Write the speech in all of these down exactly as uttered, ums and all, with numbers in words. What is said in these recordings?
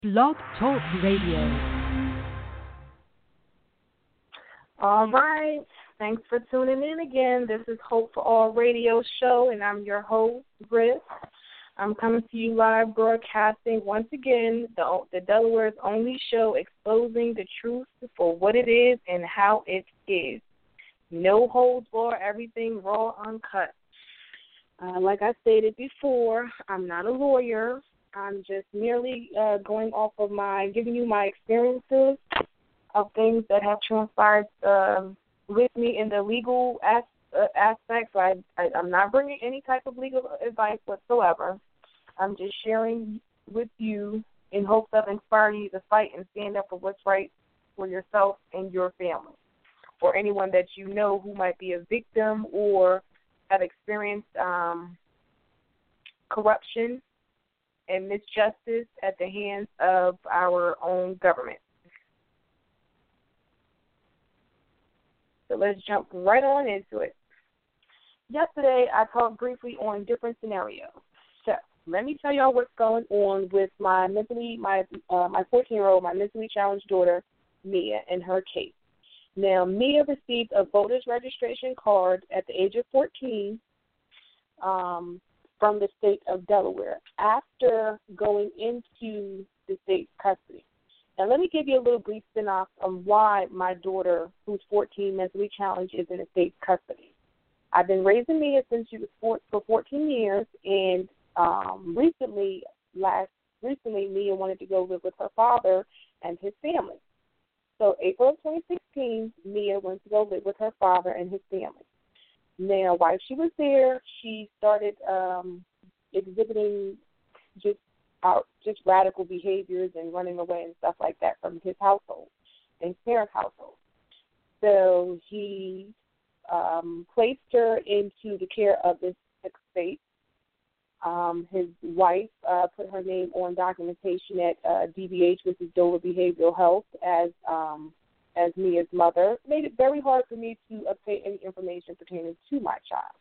Blog Talk Radio. All right. Thanks for tuning in again. This is Hope for All Radio Show, and I'm your host, Britt. I'm coming to you live broadcasting once again, the, the Delaware's only show exposing the truth for what it is and how it is. No holds barred, everything raw, uncut. Uh, like I stated before, I'm not a lawyer. I'm just merely uh, going off of my, giving you my experiences of things that have transpired uh, with me in the legal as, uh, aspect. So I, I, I'm not bringing any type of legal advice whatsoever. I'm just sharing with you in hopes of inspiring you to fight and stand up for what's right for yourself and your family, or anyone that you know who might be a victim or have experienced um, corruption and misjustice at the hands of our own government. So let's jump right on into it. Yesterday, I talked briefly on different scenarios. So let me tell y'all what's going on with my mentally, my uh, my fourteen-year-old, my mentally challenged daughter, Mia, and her case. Now, Mia received a voter's registration card at the age of fourteen um, from the state of Delaware after going into the state's custody. Now, let me give you a little brief synopsis on why my daughter, who's fourteen, mentally challenged, is in the state's custody. I've been raising Mia since she was four, for fourteen years, and um, recently, last recently, Mia wanted to go live with her father and his family. So April of twenty sixteen, Mia went to go live with her father and his family. Now, while she was there, she started um, exhibiting just out, just radical behaviors and running away and stuff like that from his household and his parents' household. So he um, placed her into the care of this estate. Um, his wife uh, put her name on documentation at uh, D B H, which is Dover Behavioral Health, as um, as Mia's mother. Made it very hard for me to obtain any information pertaining to my child.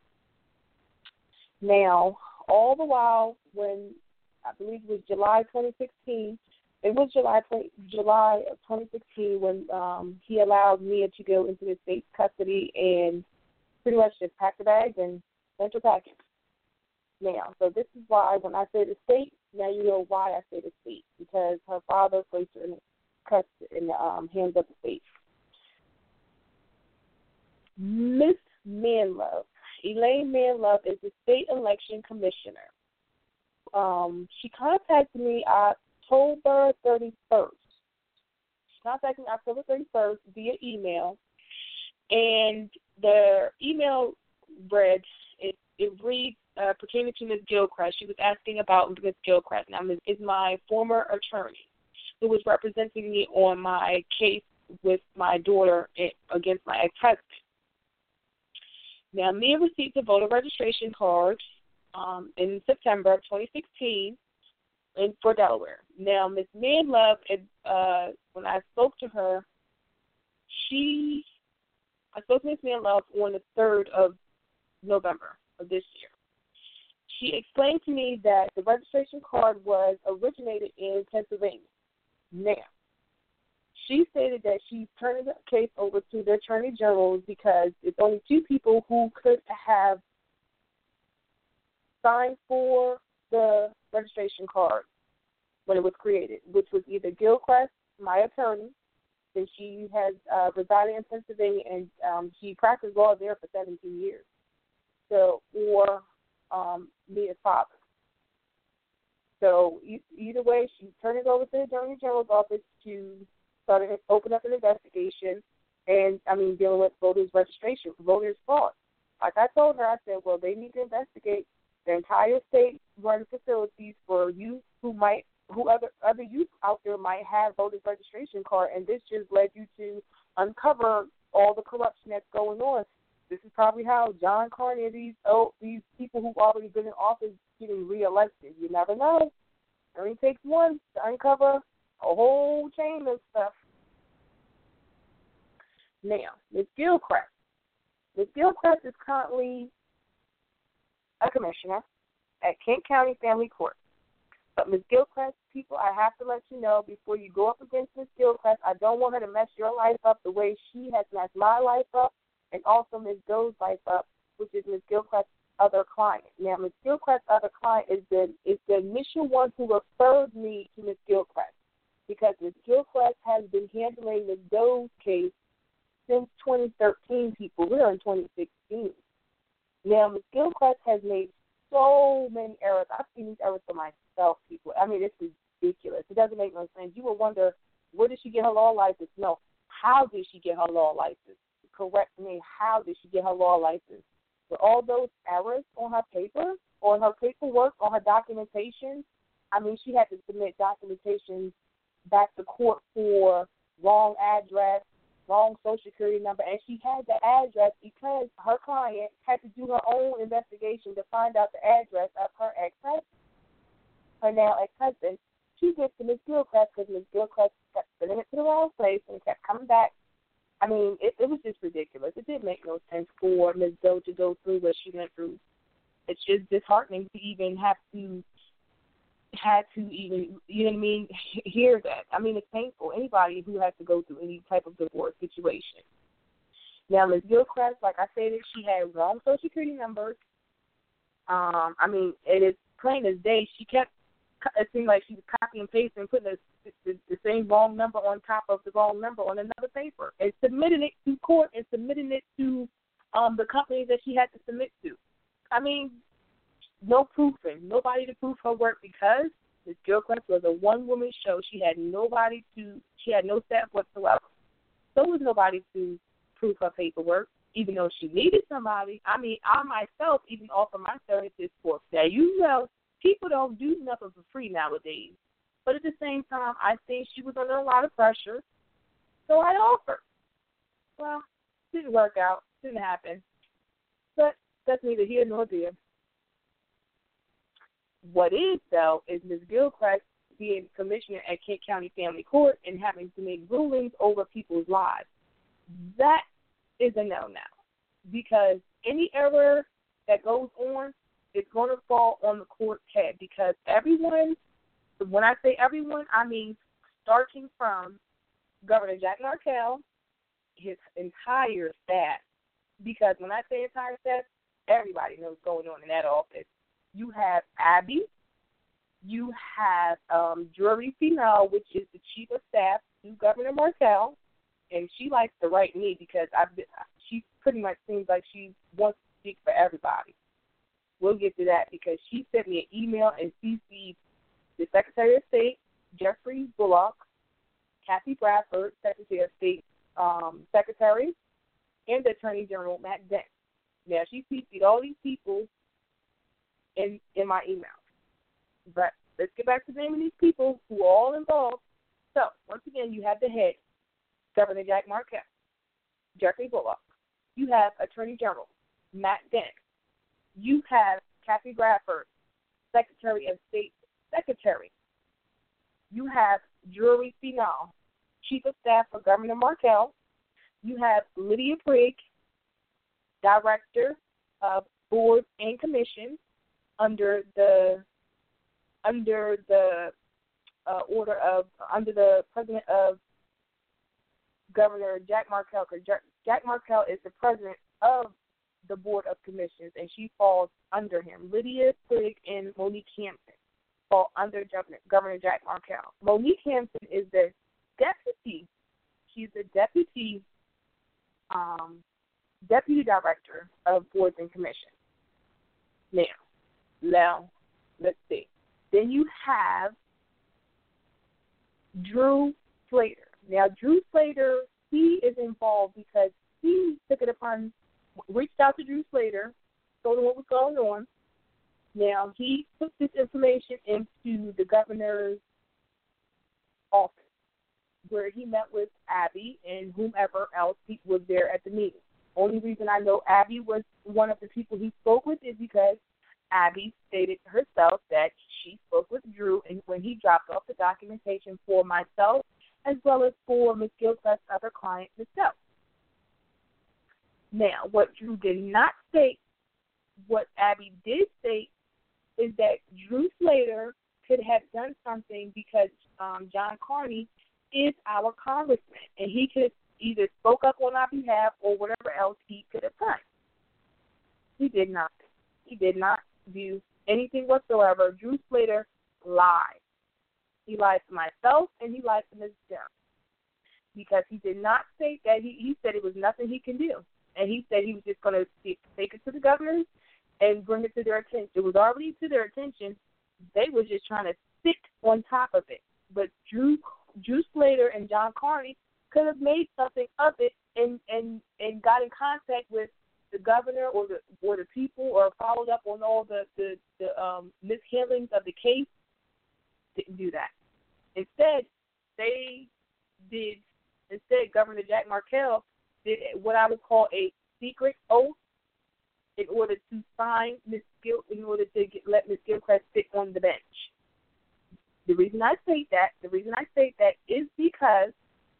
Now, all the while, when I believe it was July twenty sixteen, it was July July of twenty sixteen when um, he allowed Mia to go into the state's custody and pretty much just pack the bags and sent her packing. Now, so this is why when I say the state, now you know why I say the state, because her father placed her in the, custody, in the um, hands of the state. Miss Manlove, Elaine Manlove, is the state election commissioner. Um, she contacted me October thirty-first. She contacted me October thirty-first via email, and the email read, it, it reads, Uh, pertaining to Miz Gilchrist. She was asking about Miz Gilchrist. Now, Miz is my former attorney who was representing me on my case with my daughter against my ex-husband. Now, Mia received a voter registration card um, in September of twenty sixteen in, for Delaware. Now, Miz Manlove, uh, when I spoke to her, she, I spoke to Miz Manlove on the third of November of this year. She explained to me that the registration card was originated in Pennsylvania. Now, she stated that she's turning the case over to the Attorney General because it's only two people who could have signed for the registration card when it was created, which was either Gilchrist, my attorney, and she has uh, resided in Pennsylvania, and um, she practiced law there for seventeen years. So, or Um, Mia's father. So e- either way, she turned it over to the Attorney General's office to start to open up an investigation, and I mean dealing with voters' registration, voters' fraud. Like I told her, I said, well, they need to investigate the entire state-run facilities for youth who might, who other other youth out there might have voters' registration card, and this just led you to uncover all the corruption that's going on. This is probably how John Carney, these oh, these people who've already been in office getting reelected. You never know. It only takes one to uncover a whole chain of stuff. Now, Miz Gilchrist. Miz Gilchrist is currently a commissioner at Kent County Family Court. But Miz Gilchrist, people, I have to let you know before you go up against Miz Gilchrist, I don't want her to mess your life up the way she has messed my life up, and also Miz Doe's life up, which is Miz Gilchrist's other client. Now, Miz Gilchrist's other client is the is the initial one who referred me to Miz Gilchrist, because Miz Gilchrist has been handling Miz Doe's case since twenty thirteen. People, we're in twenty sixteen. Now, Miz Gilchrist has made so many errors. I've seen these errors for myself, people. I mean, it's ridiculous. It doesn't make no sense. You will wonder, where did she get her law license? No, how did she get her law license? Correct me, how did she get her law license? With all those errors on her paper, on her paperwork, on her documentation, I mean, she had to submit documentation back to court for wrong address, wrong social security number, and she had the address because her client had to do her own investigation to find out the address of her ex-husband, her now ex-husband. She gets to Miz Gilchrist because Miz Gilchrist kept sending it to the wrong place and kept coming back. I mean, it, it was just ridiculous. It didn't make no sense for Miz Doe to go through what she went through. It's just disheartening to even have to had to even, you know what I mean, hear that. I mean, it's painful. Anybody who has to go through any type of divorce situation. Now, Miz Gilchrist, like I said, she had wrong social security numbers. Um, I mean, it is plain as day. She kept, it seemed like she was copying and pasting and putting the, the, the same wrong number on top of the wrong number on another paper and submitting it to court and submitting it to um, the companies that she had to submit to. I mean, no proofing, nobody to prove her work because Miz Gilchrist was a one-woman show. She had nobody to, she had no staff whatsoever. So was nobody to prove her paperwork, even though she needed somebody. I mean, I myself even offer my services for. Now, you know, people don't do nothing for free nowadays. But at the same time, I think she was under a lot of pressure, so I offered. Well, didn't work out, didn't happen. But that's neither here nor there. What is, though, is Miz Gilchrist being commissioner at Kent County Family Court and having to make rulings over people's lives. That is a no-no because any error that goes on is going to fall on the court's head because everyone, when I say everyone, I mean starting from Governor Jack Markell, his entire staff, because when I say entire staff, everybody knows what's going on in that office. You have Abby, you have um, Drury Finau, which is the chief of staff to Governor Markell, and she likes to write me because I've been, she pretty much seems like she wants to speak for everybody. We'll get to that because she sent me an email and C C'd the Secretary of State, Jeffrey Bullock, Kathy Bradford, Secretary of State um, Secretary, and the Attorney General, Matt Dent. Now, she C C'd all these people in in my email. But let's get back to the name of these people who are all involved. So, once again, you have the head, Governor Jack Markell, Jeffrey Bullock. You have Attorney General Matt Dent. You have Kathy Bradford, Secretary of State Secretary. You have Drury Finau, Chief of Staff for Governor Markell. You have Lydia Prigg, Director of Boards and Commissions under the under the uh, order of under the president of Governor Jack Markell, because Jack Markell is the president of the Board of Commissions, and she falls under him. Lydia Prigg and Monique Hampton fall under Governor Jack Markell. Monique Hampton is the deputy. She's the deputy um, deputy director of Boards and Commissions. Now, now, let's see. Then you have Drew Slater. Now, Drew Slater, he is involved because he took it upon, reached out to Drew Slater, told him what was going on. Now, he put this information into the governor's office, where he met with Abby and whomever else was there at the meeting. Only reason I know Abby was one of the people he spoke with is because Abby stated herself that she spoke with Drew and when he dropped off the documentation for myself as well as for Miz Gilchrist's other client, Michelle. Now, what Drew did not state, what Abby did state, is that Drew Slater could have done something because um, John Carney is our congressman, and he could have either spoke up on our behalf or whatever else he could have done. He did not. He did not do anything whatsoever. Drew Slater lied. He lied to myself, and he lied to Miz Jones, because he did not say that. He, he said it was nothing he can do, and he said he was just going to take it to the governors and bring it to their attention. It was already to their attention. They were just trying to sit on top of it. But Drew, Drew Slater and John Carney could have made something of it and, and, and got in contact with the governor or the or the people, or followed up on all the, the, the um, mishandlings of the case. Didn't do that. Instead, they did, instead Governor Jack Markell did what I would call a secret oath in order to sign Miz Gil, in order to get, let Miz Gilchrist sit on the bench. The reason I state that, the reason I state that is because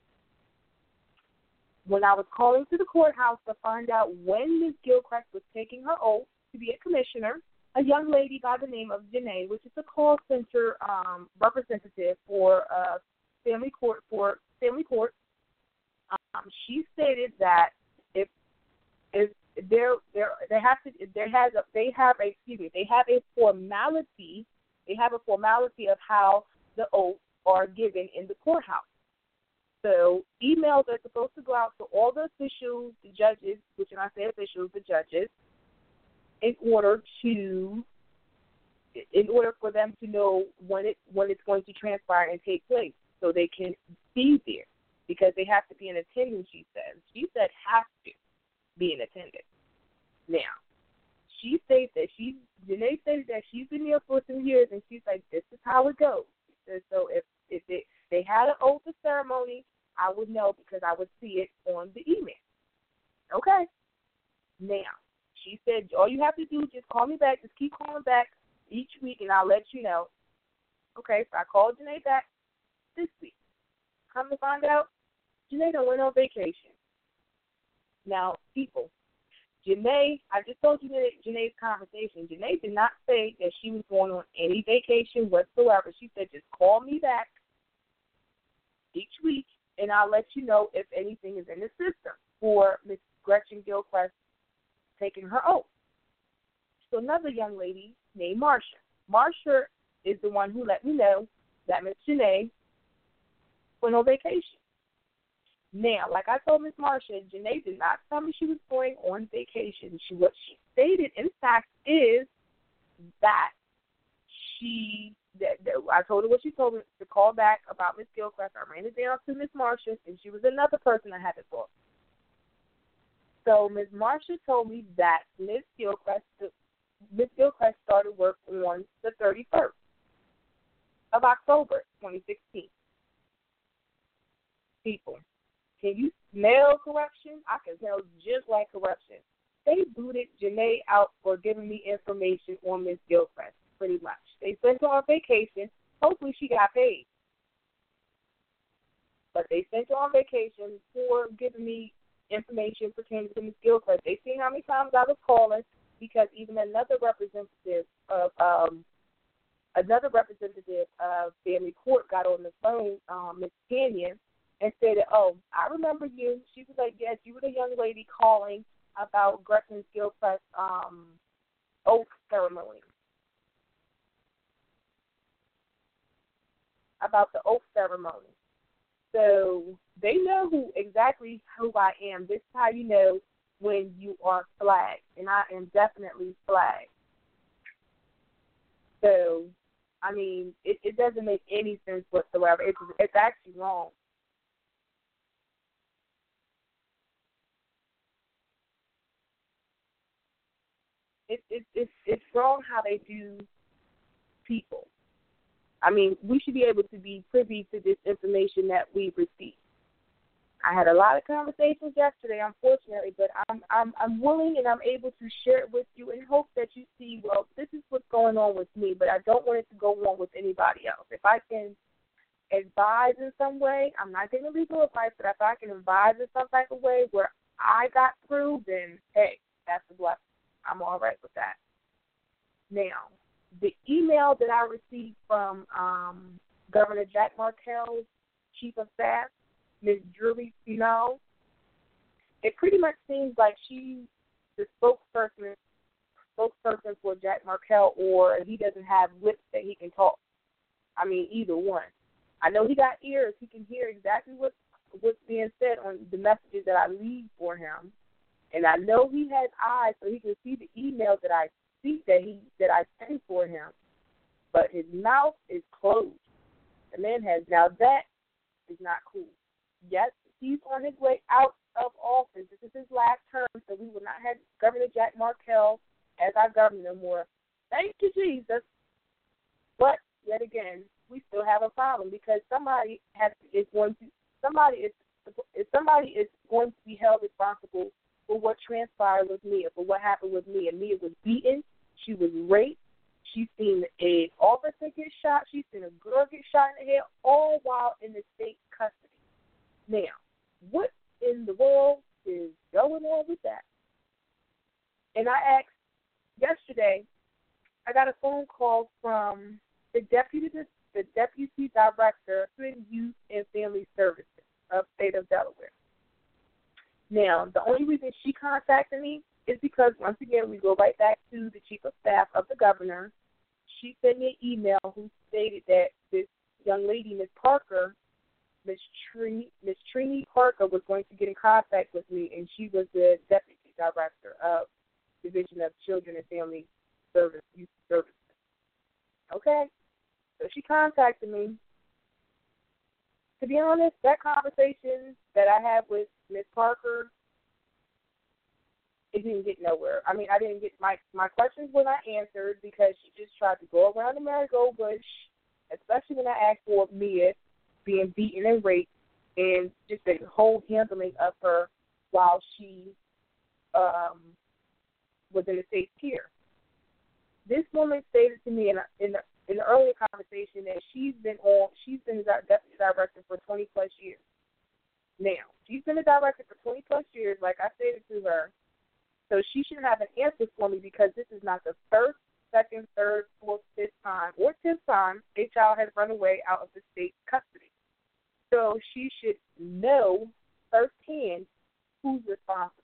when I was calling to the courthouse to find out when Miz Gilchrist was taking her oath to be a commissioner, a young lady by the name of Janae, which is a call center um, representative for uh, family court for family court, um, she stated that if if there there they have to there has a they have a excuse me they have a formality they have a formality of how the oaths are given in the courthouse. So emails are supposed to go out to all the officials, the judges, which when I say officials, the judges, in order to, in order for them to know when it when it's going to transpire and take place, so they can be there, because they have to be in attendance. She says. She said have to be in attendance. Now, she states that she, Janae stated that she's been there for some years, and she's like, this is how it goes. She says, so if if it they had an oath of ceremony, I would know because I would see it on the email. Okay. Now, she said, all you have to do is just call me back. Just keep calling back each week, and I'll let you know. Okay, so I called Janae back this week. Come to find out, Janae done went on vacation. Now, people, Janae, I just told you Janae's conversation. Janae did not say that she was going on any vacation whatsoever. She said, just call me back each week, and I'll let you know if anything is in the system for Miss Gretchen Gilchrist taking her oath. So another young lady named Marsha. Marsha is the one who let me know that Miss Janae went on vacation. Now, like I told Miss Marsha, Janae did not tell me she was going on vacation. She, what she stated, in fact, is that she, that, that I told her what she told me, to call back about Miss Gilchrist. I ran it down to Miss Marsha, and she was another person I had to talk. So Miss Marsha told me that Miss Gilchrist, Miss Gilchrist started work on the thirty-first of October, twenty sixteen. People, can you smell corruption? I can smell just like corruption. They booted Janae out for giving me information on Miss Gilchrist, pretty much. They sent her on vacation. Hopefully she got paid. But they sent her on vacation for giving me information pertaining to Miss Gilchrist. They seen how many times I was calling, because even another representative of um, another representative of family court got on the phone, um, Miss Canyon, and said, oh, I remember you. She was like, yes, you were the young lady calling about Gretchen Gilchrist's um, oath ceremony. About the oath ceremony. So they know who exactly who I am. This is how you know when you are flagged, and I am definitely flagged. So, I mean, it, it doesn't make any sense whatsoever. It's, it's actually wrong. It, it, it's, it's wrong how they do people. I mean, we should be able to be privy to this information that we've received. I had a lot of conversations yesterday, unfortunately, but I'm I'm I'm willing and I'm able to share it with you in hopes that you see, well, this is what's going on with me, but I don't want it to go on with anybody else. If I can advise in some way, I'm not getting legal advice, but if I can advise in some type of way where I got through, then, hey, that's a blessing. I'm all right with that. Now, the email that I received from um, Governor Jack Markell's chief of staff, Miz Drury Finau, it pretty much seems like she's the spokesperson spokesperson for Jack Markell, or he doesn't have lips that he can talk. I mean, either one. I know he got ears. He can hear exactly what, what's being said on the messages that I leave for him. And I know he has eyes so he can see the emails that I see that he that I send for him. But his mouth is closed. The man has, now that is not cool. Yes, he's on his way out of office. This is his last term, so we will not have Governor Jack Markell as our governor no more. Thank you, Jesus. But yet again, we still have a problem because somebody has is going to somebody is if somebody is going to be held responsible for what transpired with Mia, for what happened with Mia. Mia was beaten, she was raped, she's seen an officer get shot, she's seen a girl get shot in the head, all while in the state custody. Now, what in the world is going on with that? And I asked yesterday, I got a phone call from the deputy the deputy director of Youth and Family Services of the state of Delaware. Now, the only reason she contacted me is because, once again, we go right back to the chief of staff of the governor. She sent me an email who stated that this young lady, Miss Parker, Miss Trini, Miss Trini Parker, was going to get in contact with me, and she was the deputy director of Division of Children and Family Service, Youth Services. Okay? So she contacted me. To be honest, that conversation that I had with Miss Parker, it didn't get nowhere. I mean, I didn't get my my questions were not answered because she just tried to go around the merry-go bush, especially when I asked for Mia being beaten and raped, and just the whole handling of her while she um, was in the state care. This woman stated to me in a, in the in the earlier conversation that she's been on, she's been the deputy director for twenty plus years. Now, she's been a director for twenty plus years, like I stated to her, so she should have an answer for me because this is not the first, second, third, fourth, fifth time, or tenth time a child has run away out of the state custody. So she should know firsthand who's responsible.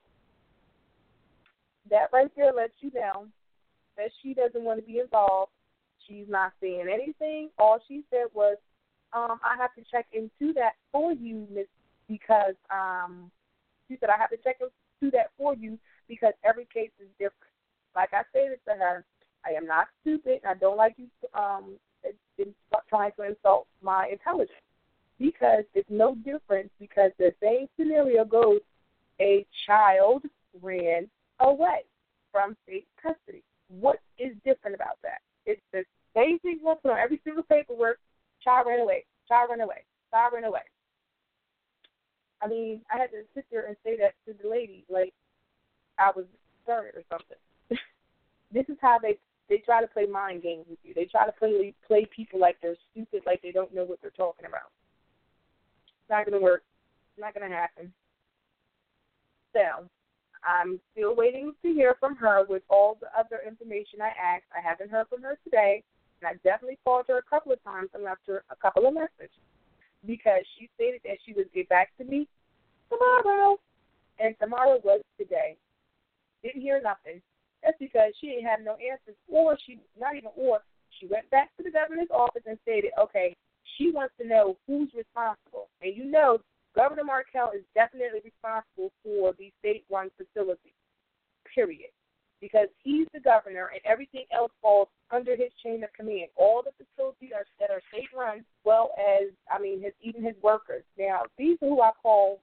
That right there lets you know that she doesn't want to be involved. She's not saying anything. All she said was, um, I have to check into that for you, Miss, because um, she said, I have to check into that for you because every case is different. Like I stated to her, I am not stupid. I don't like you um, trying to insult my intelligence because it's no difference because the same scenario goes, a child ran away from state custody. What is different about that? It's the same thing going on every single paperwork. Child ran away. Child ran away. Child ran away. I mean, I had to sit there and say that to the lady like I was third or something. This is how they they try to play mind games with you. They try to play play people like they're stupid, like they don't know what they're talking about. It's not going to work. It's not going to happen. So, I'm still waiting to hear from her with all the other information I asked. I haven't heard from her today, and I definitely called her a couple of times and left her a couple of messages because she stated that she would get back to me tomorrow, and tomorrow was today. Didn't hear nothing. That's because she didn't have no answers, or she, not even or, she went back to the governor's office and stated, okay, she wants to know who's responsible. And you know, Governor Markell is definitely responsible for the state-run facilities, period, because he's the governor and everything else falls under his chain of command. All the facilities are, that are state-run, as well as, I mean, his, even his workers. Now, these are who I call,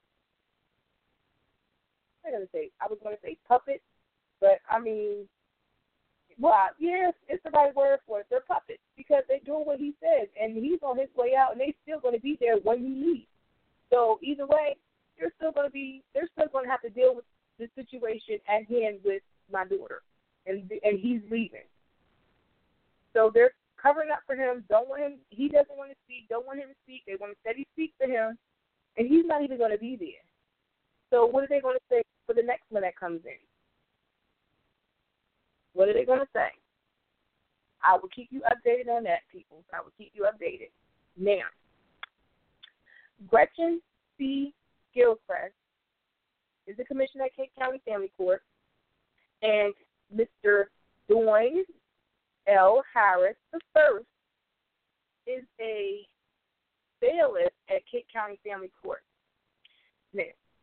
I was going to say, I was going to say puppets, but, I mean, well, yes, it's the right word for it. They're puppets because they're doing what he says, and he's on his way out, and they're still going to be there when he leaves. So either way, they're still going to be, they're still going to have to deal with the situation at hand with my daughter, and and he's leaving. So they're covering up for him. Don't want him. He doesn't want to speak. Don't want him to speak. They want to steady speak to him, and he's not even going to be there. So what are they going to say for the next one that comes in? What are they going to say? I will keep you updated on that, people. I will keep you updated. Now, Gretchen C. Gilchrist is the commissioner at Kent County Family Court, and Mister Doyne L. Harris the first is a bailiff at Kent County Family Court. Now,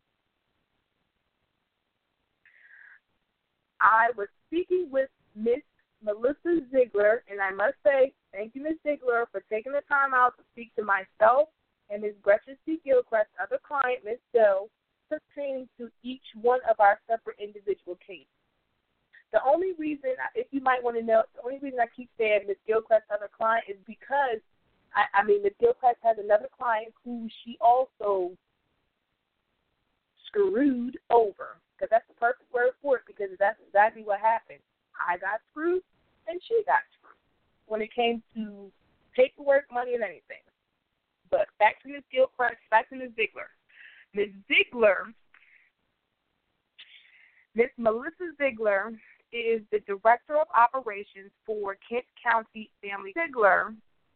I was speaking with Miss Melissa Ziegler, and I must say thank you, Miss Ziegler, for taking the time out to speak to myself and Miz Gretchen C. Gilchrist's other client, Miz Doe, pertaining to each one of our separate individual cases. The only reason, if you might want to know, the only reason I keep saying Miz Gilchrist's other client is because, I, I mean, Miz Gilchrist has another client who she also screwed over, because that's the perfect word for it, because that's exactly what happened. I got screwed, and she got screwed when it came to paperwork, money, and anything. But back to Miz Gilchrist, back to Miz Ziegler. Miz Ziegler, Miz Melissa Ziegler is the Director of Operations for Kent County Family. Ziegler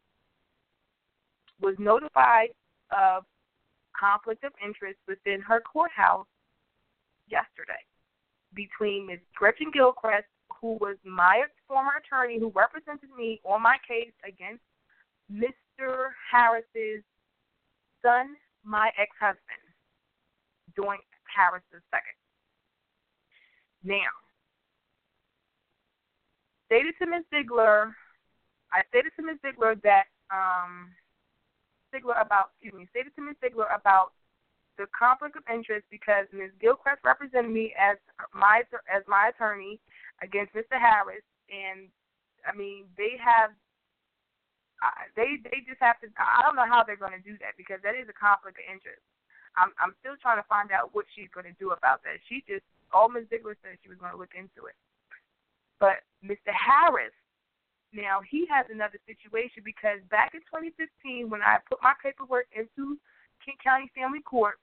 was notified of conflict of interest within her courthouse yesterday between Miz Gretchen Gilchrist, who was my former attorney who represented me on my case against Mister Harris's son, my ex-husband, Doyne Harris the second. Now, stated to Miz Ziegler, I stated to Miz Ziegler that um, Ziegler about, excuse me, stated to Miz Ziegler about the conflict of interest because Miz Gilchrist represented me as my as my attorney against Mister Harris, and I mean they have, uh, they they just have to. I don't know how they're going to do that because that is a conflict of interest. I'm I'm still trying to find out what she's going to do about that. She just all Miz Ziegler said she was going to look into it, but Mister Harris. Now, he has another situation because back in twenty fifteen, when I put my paperwork into Kent County Family Court,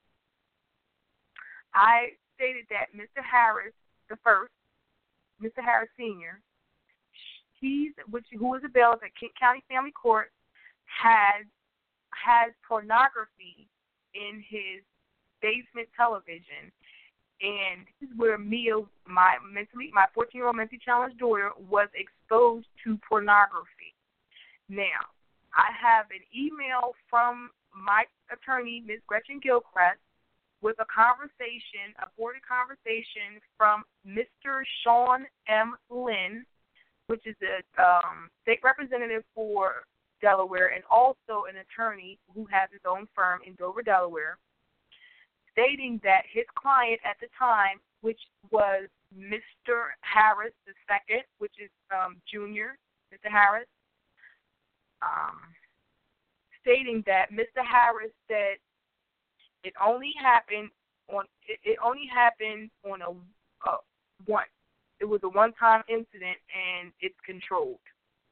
I stated that Mister Harris, the first, Mister Harris Senior, he's which who is a bailiff at Kent County Family Court, has has pornography in his basement television. And this is where Mia, my mentally, my fourteen-year-old mentally challenged daughter, was exposed to pornography. Now, I have an email from my attorney, Miz Gretchen Gilchrist, with a conversation, a boarded conversation from Mister Sean M. Lynn, which is a um, state representative for Delaware and also an attorney who has his own firm in Dover, Delaware, stating that his client at the time, which was Mister Harris the second, which is um, Junior, Mister Harris, um, stating that Mister Harris said it only happened on it, it only happened on a uh, one. It was a one-time incident and it's controlled.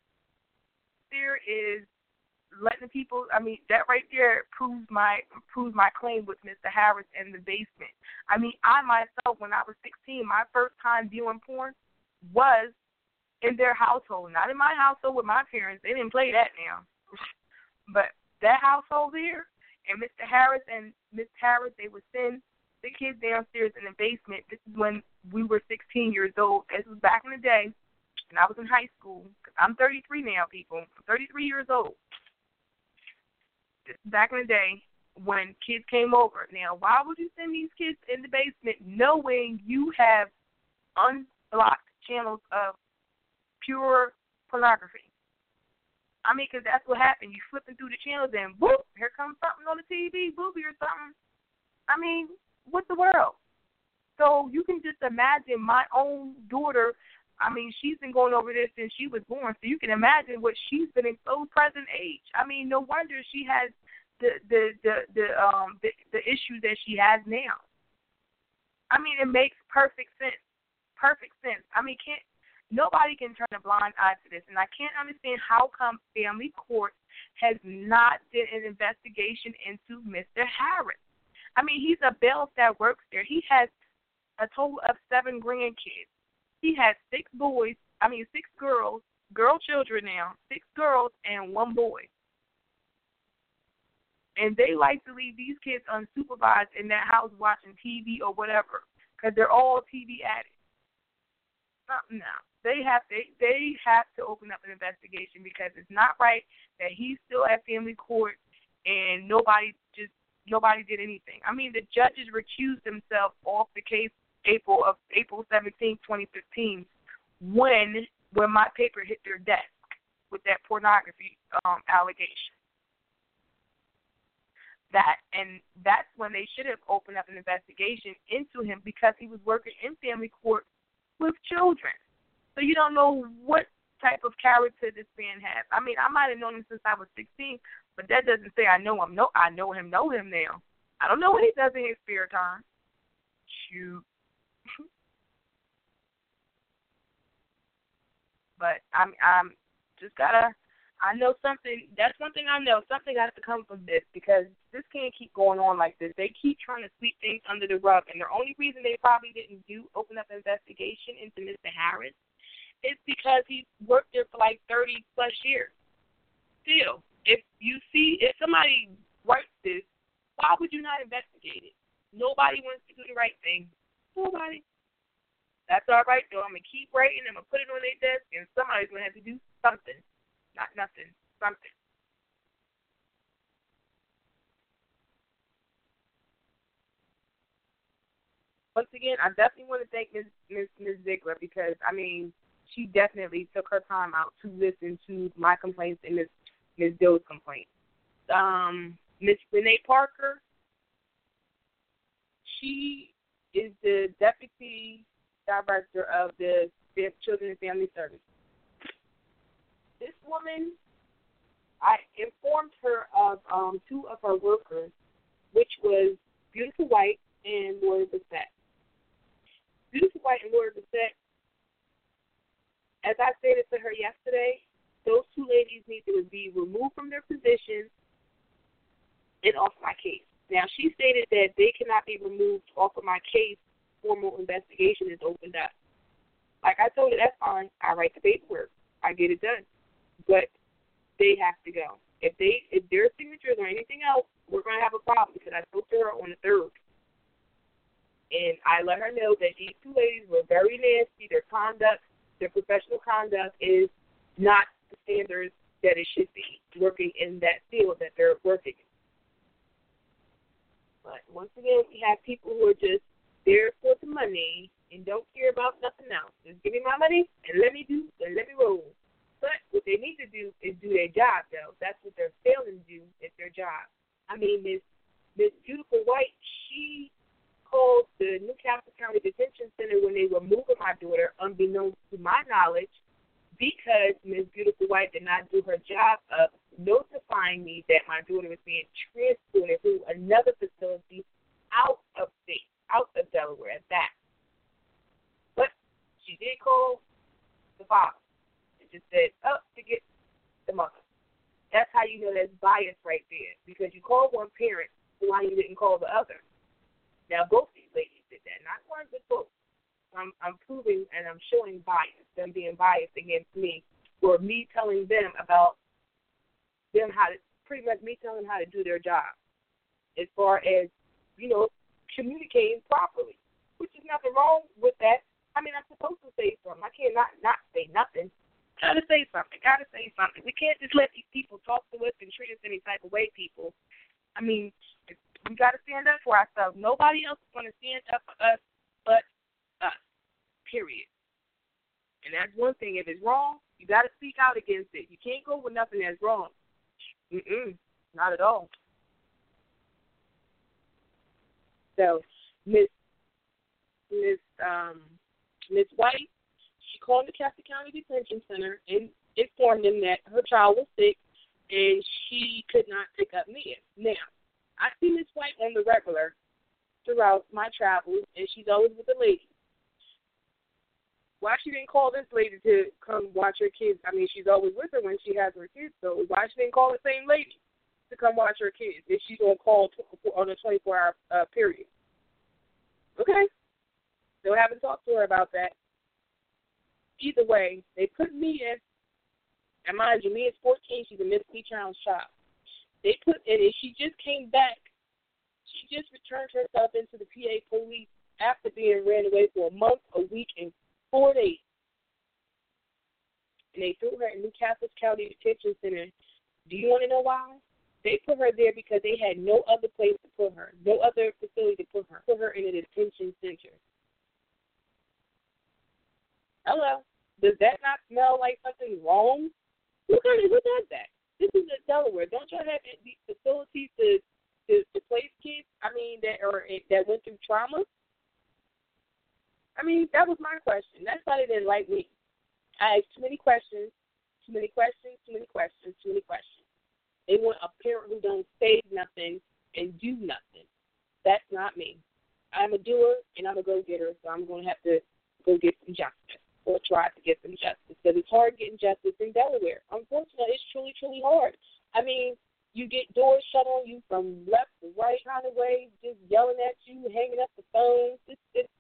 There is letting people, I mean, that right there proves my proves my claim with Mister Harris in the basement. I mean, I myself, when I was sixteen, my first time viewing porn was in their household, not in my household with my parents. They didn't play that now. But that household there, and Mister Harris and Miss Harris, they would send the kids downstairs in the basement. This is when we were sixteen years old. This was back in the day, and I was in high school. I'm thirty-three now, people. I'm thirty-three years old. Back in the day when kids came over. Now, why would you send these kids in the basement knowing you have unblocked channels of pure pornography? I mean, because that's what happened. You flipping through the channels and, whoop, here comes something on the T V, booby or something. I mean, what the world? So you can just imagine my own daughter. I mean, she's been going over this since she was born, so you can imagine what she's been exposed present age. I mean, no wonder she has the the the the um the, the issues that she has now. I mean, it makes perfect sense. Perfect sense. I mean, can't nobody can turn a blind eye to this, and I can't understand how come family court has not did an investigation into Mister Harris. I mean, he's a bailiff that works there. He has a total of seven grandkids. He has six boys, I mean six girls, girl children now, six girls and one boy. And they like to leave these kids unsupervised in that house watching T V or whatever because they're all T V addicts. No, no. They have they they have to open up an investigation because it's not right that he's still at family court and nobody just nobody did anything. I mean, the judges recused themselves off the case April of April seventeenth, twenty fifteen, when when my paper hit their desk with that pornography um, allegation. That and that's when they should have opened up an investigation into him because he was working in family court with children. So you don't know what type of character this man has. I mean, I might have known him since I was sixteen, but that doesn't say I know him. No, I know him, know him now. I don't know what he does in his spare time. Shoot. But I'm, I'm just gotta. I know something. That's one thing I know. Something has to come from this because this can't keep going on like this. They keep trying to sweep things under the rug, and the only reason they probably didn't do open up an investigation into Mister Harris is because he's worked there for like thirty plus years. Still, if you see if somebody writes this, why would you not investigate it? Nobody wants to do the right thing. Nobody. That's all right though. I'm gonna keep writing. I'm gonna put it on their desk, and somebody's gonna have to do something. Not nothing, something. Once again, I definitely want to thank Miz Miz Miz Ziegler because I mean she definitely took her time out to listen to my complaints and Miz Miz Doe's complaints. Um, Miz Renee Parker, she is the deputy director of the Children and Family Services. This woman, I informed her of um, two of her workers, which was Beautiful White and Lori Bissett. Beautiful White and Lori Bissett, as I stated to her yesterday, those two ladies need to be removed from their positions and off my case. Now, she stated that they cannot be removed off of my case. Formal investigation is opened up. Like I told her, that's fine. I write the paperwork. I get it done. But they have to go. If they, if their signatures or anything else, we're going to have a problem because I spoke to her on the third. And I let her know that these two ladies were very nasty. Their conduct, their professional conduct is not the standards that it should be working in that field that they're working in. But once again, we have people who are just there for the money and don't care about nothing else. Just give me my money and let me do and let me roll. But what they need to do is do their job, though. That's what they're failing to do is their job. I mean, Miss Miss Beautiful White, she called the Newcastle County Detention Center when they were moving my daughter, unbeknownst to my knowledge, because Miss Beautiful White did not do her job of notifying me that my daughter was being transported to another facility out of state, out of Delaware at that. But she did call the father. Just said, oh, to get the mother. That's how you know that's bias right there, because you called one parent, why you didn't call the other. Now, both these ladies did that, not one, but both. I'm, I'm proving and I'm showing bias, them being biased against me, or me telling them about them how to, pretty much me telling them how to do their job, as far as, you know, communicating properly, which is nothing wrong with that. I mean, I'm supposed to say something. I can't not, not say nothing. Gotta say something. Gotta say something. We can't just let these people talk to us and treat us any type of way, people. I mean, we gotta stand up for ourselves. Nobody else is gonna stand up for us but us. Period. And that's one thing. If it's wrong, you gotta speak out against it. You can't go with nothing that's wrong. Mm-mm. Not at all. So, Miss Miss um Miss White, she called the Catholic County Detention Center and informed them that her child was sick and she could not pick up Mia. Now, I see Miss White on the regular throughout my travels, and she's always with the lady. Why she didn't call this lady to come watch her kids? I mean, she's always with her when she has her kids, so why she didn't call the same lady to come watch her kids if she's on call on a twenty-four hour uh, period? Okay. Still haven't talked to her about that. Either way, they put me in And mind you, Mia's fourteen. She's a mentally challenged child. They put in, and she just came back. She just returned herself into the P A police after being ran away for a month, a week, and four days. And they threw her in Newcastle County Detention Center. Do you want to know why? They put her there because they had no other place to put her, no other facility to put her. Put her in a detention center. Hello. Does that not smell like something wrong? Who kind of, who does that? This is in Delaware. Don't y'all have these facilities to, to, to place kids? I mean, that or that went through trauma? I mean, that was my question. That's why they didn't like me. I asked too many questions, too many questions, too many questions, too many questions. They want a parent who don't say nothing and do nothing. That's not me. I'm a doer, and I'm a go-getter, so I'm going to have to go get some justice or try to get some justice because it's hard getting justice in Delaware. Unfortunately, it's truly, truly hard. I mean, you get doors shut on you from left to right kind of way, just yelling at you, hanging up the phone. It's, it's,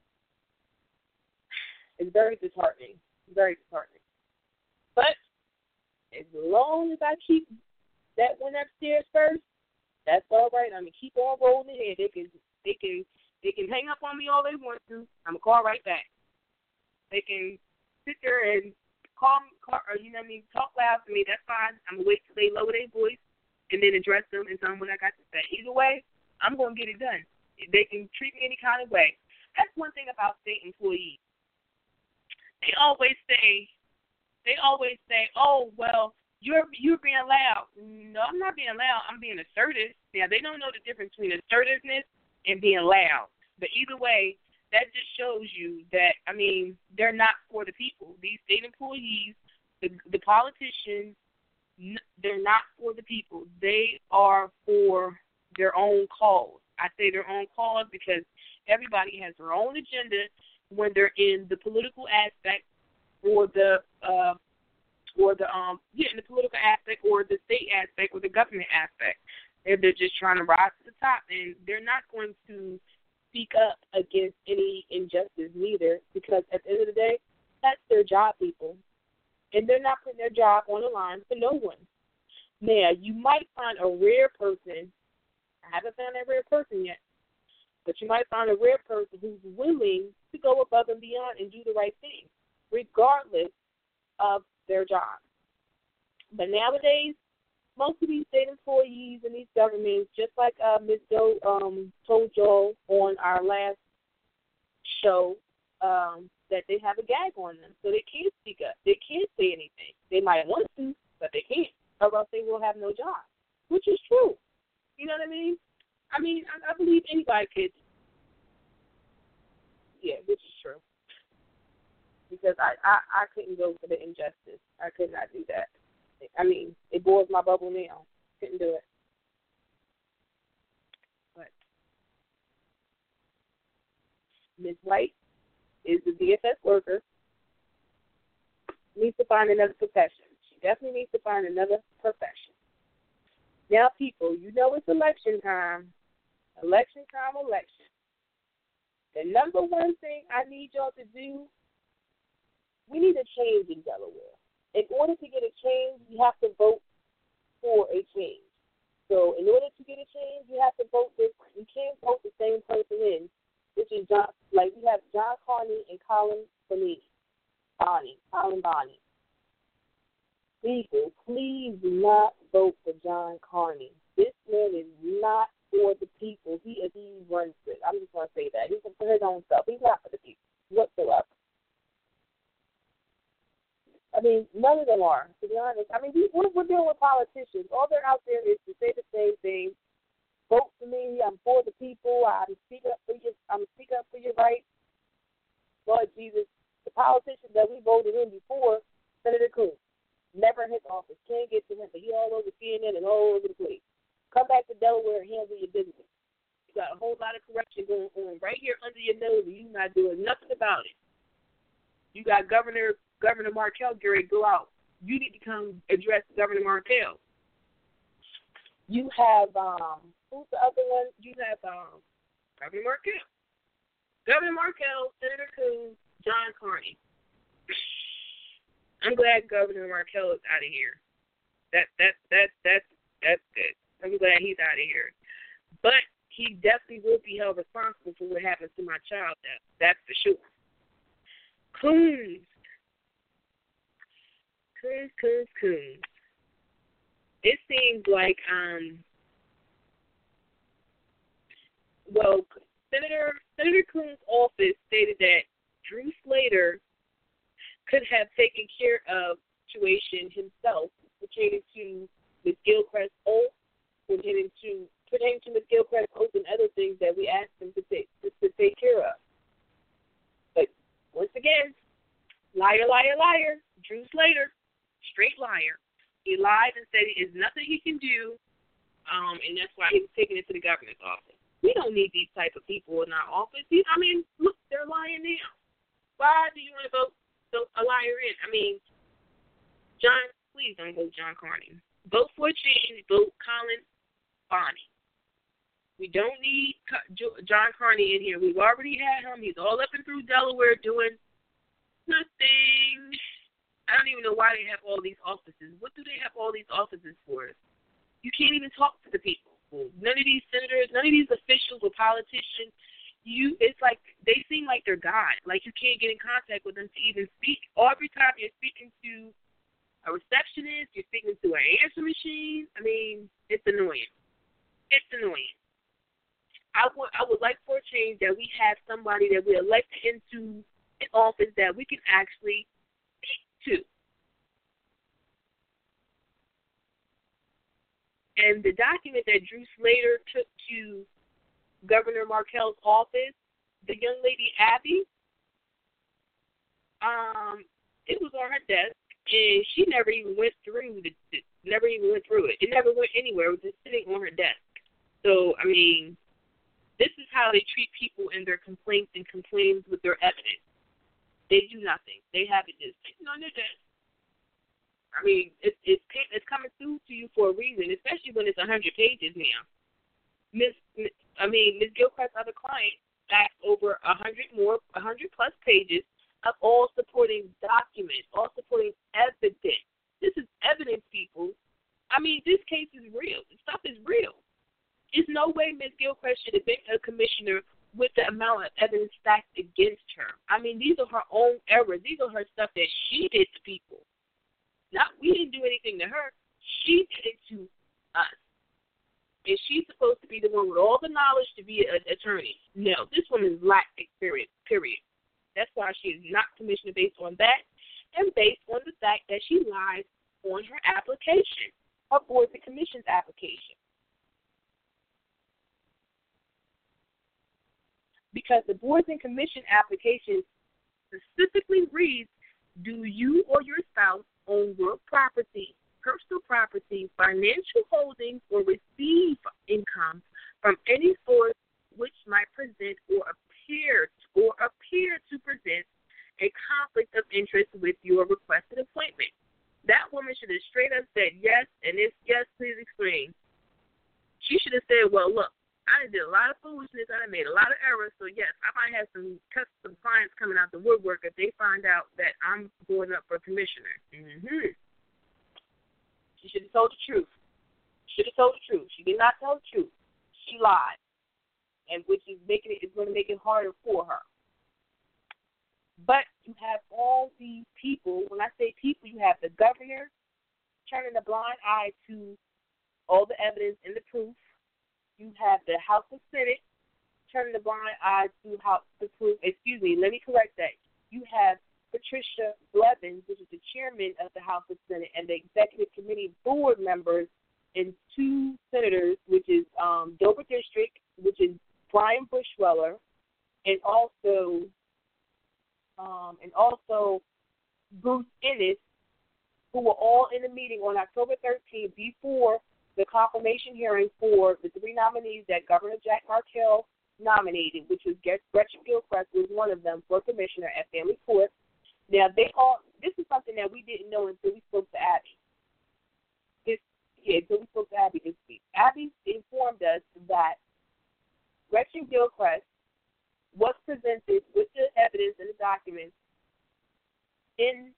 it's very disheartening, very disheartening. But as long as I keep that one upstairs first, that's all right. I'm gonna keep on rolling ahead. They can, they can, they can hang up on me all they want to. I'm gonna call right back. They can sit there and call, call or you know what I mean, talk loud to me. That's fine. I'm gonna wait till they lower their voice and then address them and tell them what I got to say. Either way, I'm gonna get it done. They can treat me any kind of way. That's one thing about state employees. They always say, they always say, oh well. You're you're being loud. No, I'm not being loud. I'm being assertive. Now, they don't know the difference between assertiveness and being loud. But either way, that just shows you that, I mean, they're not for the people. These state employees, the, the politicians, they're not for the people. They are for their own cause. I say their own cause because everybody has their own agenda when they're in the political aspect or the uh, or the um yeah, in the political aspect or the state aspect or the government aspect. They're, they're just trying to rise to the top, and they're not going to speak up against any injustice neither because at the end of the day, that's their job, people. And they're not putting their job on the line for no one. Now, you might find a rare person. I haven't found that rare person yet. But you might find a rare person who's willing to go above and beyond and do the right thing, regardless of their job. But nowadays, most of these state employees and these governments, just like uh, Miz Doe um, told y'all on our last show, um, that they have a gag on them, so they can't speak up. They can't say anything. They might want to, but they can't, or else they will have no job, which is true. You know what I mean? I mean, I, I believe anybody could. Yeah, which is true. Because I, I, I couldn't go for the injustice. I could not do that. I mean, it bores my bubble now. Couldn't do it. But Miz White is a D F S worker. Needs to find another profession. She definitely needs to find another profession. Now, people, you know it's election time. Election time, election. The number one thing I need y'all to do, we need a change in Delaware. In order to get a change, you have to vote for a change. So in order to get a change, you have to vote different. You can't vote the same person in, which is John, like we have John Carney and Colin Bonnie. Bonnie, Colin Bonnie. People, please do not vote for John Carney. This man is not for the people. He is he runs it. I'm just going to say that. He's for his own stuff. He's not for the people whatsoever. I mean, none of them are, to be honest. I mean, we, we're, we're dealing with politicians. All they're out there is to say the same thing. Vote for me. I'm for the people. I'm speak up for your. I'm speak up for your rights. Lord Jesus, the politicians that we voted in before, Senator Coons, never in his office. Can't get to him, but he all over C N N and all over the place. Come back to Delaware and handle your business. You got a whole lot of corruption going on right here under your nose, and you're not doing nothing about it. You got Governor Governor Markell Gary go out. You need to come address Governor Markell. You have um, who's the other one? You have um, Governor Markell, Governor Markell, Senator Coons, John Carney. I'm glad Governor Markell is out of here. That that that that's that's good. I'm glad he's out of here. But he definitely will be held responsible for what happens to my child. That that's for sure. Coons. Coons, coons, coons. It seems like um well Senator Senator Coons' office stated that Drew Slater could have taken care of the situation himself pertaining to Miz Gilchrist's oath, pertaining to pertaining to Miz Gilchrist's oath and other things that we asked him to take to, to take care of. But once again, liar, liar, liar, Drew Slater, straight liar. He lied and said there's nothing he can do, um, and that's why he was taking it to the governor's office. We don't need these type of people in our office. I mean, look, they're lying now. Why do you want to vote a liar in? I mean, John, please don't vote John Carney. Vote for a change. Vote Colin Bonney. We don't need John Carney in here. We've already had him. He's all up and through Delaware doing nothing. I don't even know why they have all these offices. What do they have all these offices for? You can't even talk to the people. None of these senators, none of these officials or politicians, you it's like they seem like they're God. Like you can't get in contact with them to even speak. Every time you're speaking to a receptionist, you're speaking to an answer machine. I mean, it's annoying. It's annoying. I would I would like for a change that we have somebody that we elect into an office that we can actually speak to. And the document that Drew Slater took to Governor Markell's office, the young lady Abby, um, it was on her desk, and she never even went through the, never even went through it. It never went anywhere. It was just sitting on her desk. So, I mean, this is how they treat people in their complaints and complaints with their evidence. They do nothing. They have it just sitting on their desk. I mean, it's it's it's coming through to you for a reason, especially when it's a hundred pages now. Miss, I mean, Miz Gilchrist's other client backed over a hundred more, a hundred plus pages of all supporting documents, all supporting evidence. This is evidence, people. I mean, this case is real. This stuff is real. There's no way Miz Gilchrist should have been a commissioner with the amount of evidence stacked against her. I mean, these are her own errors. These are her stuff that she did to people. Not we didn't do anything to her. She did it to us. And she's supposed to be the one with all the knowledge to be an attorney. No, this woman lacked experience, period. That's why she is not commissioner based on that and based on the fact that she lied on her application, her boards and commissions application. Because the boards and commission application specifically reads, do you or your spouse own real property, personal property, financial holdings, or receive income from any source which might present or appear or appear to present a conflict of interest with your requested appointment? That woman should have straight up said yes, and if yes, please explain. She should have said, well, look, I did a lot of foolishness. I made a lot of errors. So, yes, I might have some custom clients coming out the woodwork if they find out that I'm going up for commissioner. Mm-hmm. She should have told the truth. Should have told the truth. She did not tell the truth. She lied, and which is making it is going to make it harder for her. But you have all these people. When I say people, you have the governor turning a blind eye to all the evidence and the proof. You have the House and Senate turning the blind eye to how the proof. Excuse me, let me correct that. You have Patricia Blevins, which is the chairman of the House and Senate, and the executive committee board members, and two senators, which is um, Dover District, which is Brian Bushweller, and also um, and also Bruce Ennis, who were all in the meeting on October thirteenth before the confirmation hearing for the three nominees that Governor Jack Markell nominated, which was Gretchen Gilchrist was one of them for commissioner at Family Court. Now, they all, this is something that we didn't know until we spoke to Abby. This, yeah, until we spoke to Abby this week. Abby informed us that Gretchen Gilchrist was presented with the evidence and the documents in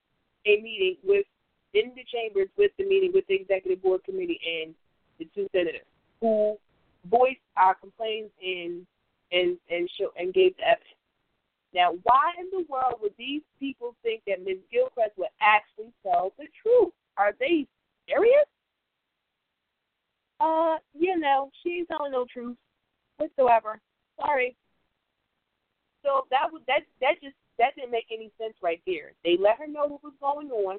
a meeting with, in the chambers with the meeting with the executive board committee and the two senators who voiced our complaints and and and show, and gave the evidence. Now, why in the world would these people think that Miz Gilchrist would actually tell the truth? Are they serious? Uh, you know, she ain't telling no truth whatsoever. Sorry. So that was that that just that didn't make any sense right there. They let her know what was going on,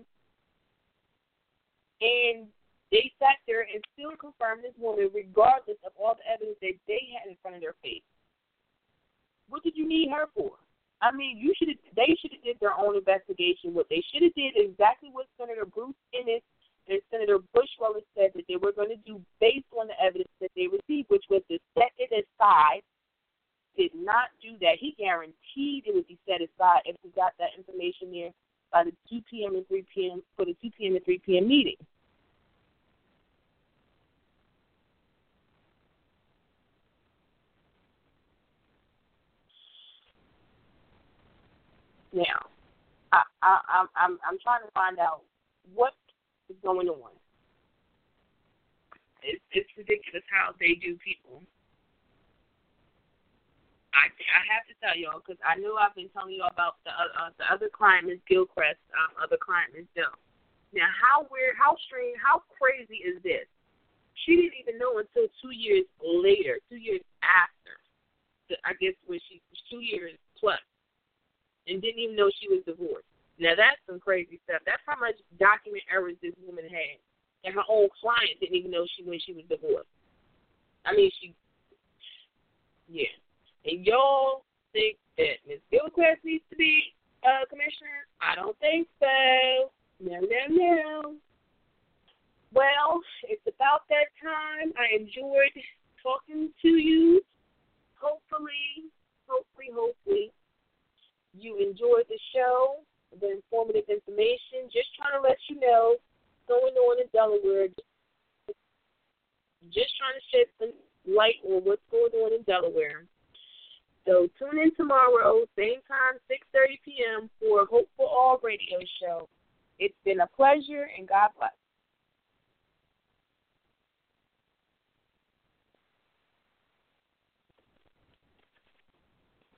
and they sat there and still confirmed this woman, regardless of all the evidence that they had in front of their face. What did you need her for? I mean, you should have. They should have did their own investigation. What they should have did exactly what Senator Bruce Ennis and Senator Bush Rowland said that they were going to do based on the evidence that they received, which was to set it aside. Did not do that. He guaranteed it would be set aside if we got that information there by the two p.m. and three p.m. for the two p.m. and three p.m. meeting. Now, I, I, I'm, I'm, I'm trying to find out what is going on. It's, it's ridiculous how they do people. I, I have to tell y'all because I know I've been telling y'all about the uh, the other client, Miz Gilchrist, um, other client, Miz Dill. Now, how weird, how strange, how crazy is this? She didn't even know until two years later, two years after. I guess when she two years plus. And didn't even know she was divorced. Now, that's some crazy stuff. That's how much document errors this woman had. And her own client didn't even know she when she was divorced. I mean, she, yeah. And y'all think that Miz Gilchrist needs to be a uh, commissioner? I don't think so. No, no, no. Well, it's about that time. I enjoyed talking to you. Hopefully, hopefully, hopefully. You enjoyed the show, the informative information. Just trying to let you know what's going on in Delaware. Just trying to shed some light on what's going on in Delaware. So tune in tomorrow, same time, six thirty p.m. for Hope for All radio show. It's been a pleasure, and God bless.